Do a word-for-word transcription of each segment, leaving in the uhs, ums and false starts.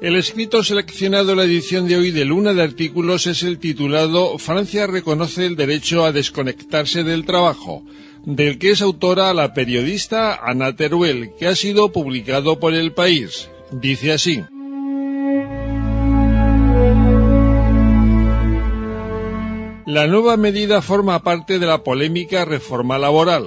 El escrito seleccionado en la edición de hoy de Luna de Artículos es el titulado «Francia reconoce el derecho a desconectarse del trabajo», del que es autora la periodista Anna Teruel, que ha sido publicado por El País. Dice así: la nueva medida forma parte de la polémica reforma laboral.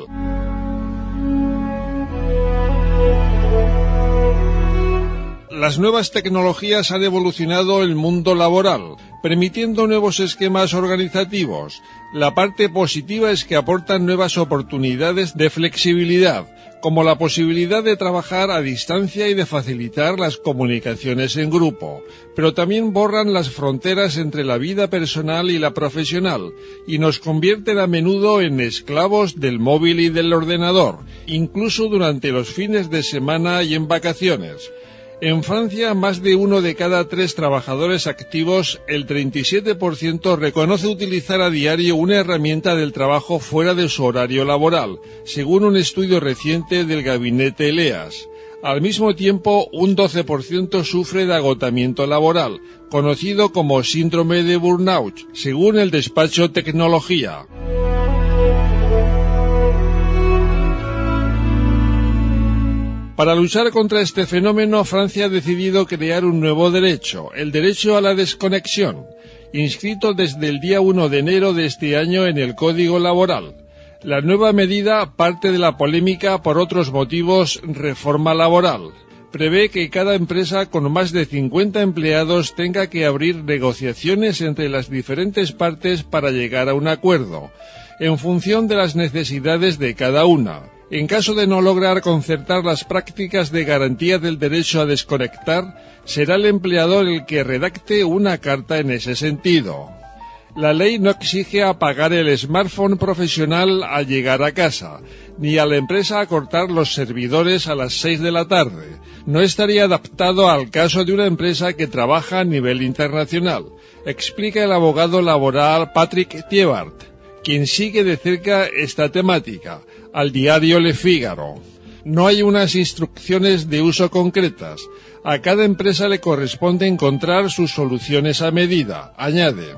Las nuevas tecnologías han evolucionado el mundo laboral, permitiendo nuevos esquemas organizativos. La parte positiva es que aportan nuevas oportunidades de flexibilidad, como la posibilidad de trabajar a distancia y de facilitar las comunicaciones en grupo, pero también borran las fronteras entre la vida personal y la profesional, y nos convierten a menudo en esclavos del móvil y del ordenador, incluso durante los fines de semana y en vacaciones. En Francia, más de uno de cada tres trabajadores activos, el treinta y siete por ciento, reconoce utilizar a diario una herramienta del trabajo fuera de su horario laboral, según un estudio reciente del gabinete Eleas. Al mismo tiempo, un doce por ciento sufre de agotamiento laboral, conocido como síndrome de burnout, según el despacho Tecnología. Para luchar contra este fenómeno, Francia ha decidido crear un nuevo derecho, el derecho a la desconexión, inscrito desde el día uno de enero de este año en el Código Laboral. La nueva medida parte de la polémica por otros motivos reforma laboral. Prevé que cada empresa con más de cincuenta empleados tenga que abrir negociaciones entre las diferentes partes para llegar a un acuerdo, en función de las necesidades de cada una. En caso de no lograr concertar las prácticas de garantía del derecho a desconectar, será el empleador el que redacte una carta en ese sentido. La ley no exige apagar el smartphone profesional al llegar a casa, ni a la empresa a cortar los servidores a las seis de la tarde. No estaría adaptado al caso de una empresa que trabaja a nivel internacional, explica el abogado laboral Patrick Thiebart, quien sigue de cerca esta temática, al diario Le Figaro. No hay unas instrucciones de uso concretas. A cada empresa le corresponde encontrar sus soluciones a medida, añade.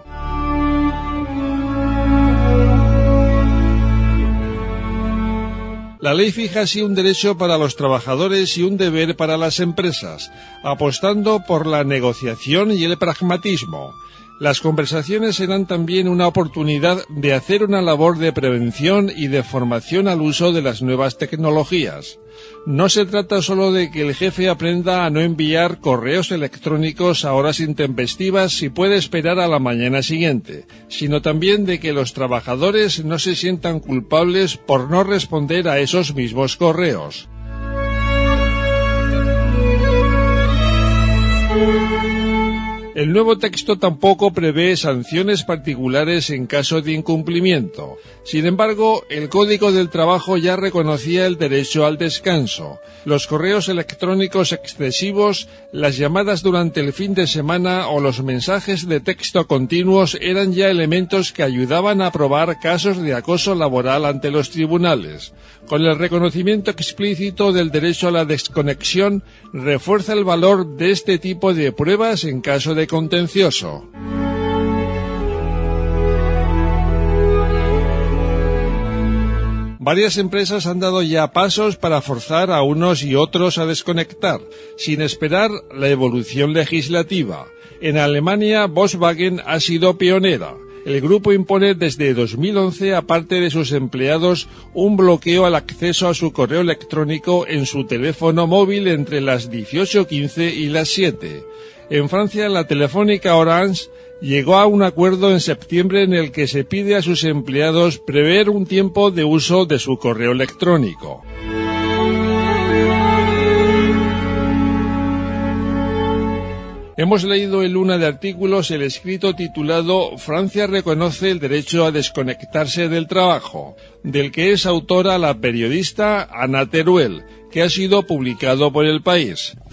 La ley fija así un derecho para los trabajadores y un deber para las empresas, apostando por la negociación y el pragmatismo. Las conversaciones serán también una oportunidad de hacer una labor de prevención y de formación al uso de las nuevas tecnologías. No se trata solo de que el jefe aprenda a no enviar correos electrónicos a horas intempestivas si puede esperar a la mañana siguiente, sino también de que los trabajadores no se sientan culpables por no responder a esos mismos correos. El nuevo texto tampoco prevé sanciones particulares en caso de incumplimiento. Sin embargo, el Código del Trabajo ya reconocía el derecho al descanso. Los correos electrónicos excesivos, las llamadas durante el fin de semana o los mensajes de texto continuos eran ya elementos que ayudaban a probar casos de acoso laboral ante los tribunales. Con el reconocimiento explícito del derecho a la desconexión, refuerza el valor de este tipo de pruebas en caso de contencioso. Varias empresas han dado ya pasos para forzar a unos y otros a desconectar, sin esperar la evolución legislativa. En Alemania, Volkswagen ha sido pionera. El grupo impone desde dos mil once a parte de sus empleados un bloqueo al acceso a su correo electrónico en su teléfono móvil entre las dieciocho quince y las siete. En Francia, la telefónica Orange llegó a un acuerdo en septiembre en el que se pide a sus empleados prever un tiempo de uso de su correo electrónico. Hemos leído en Luna de Artículos el escrito titulado «Francia reconoce el derecho a desconectarse del trabajo», del que es autora la periodista Anna Teruel, que ha sido publicado por El País.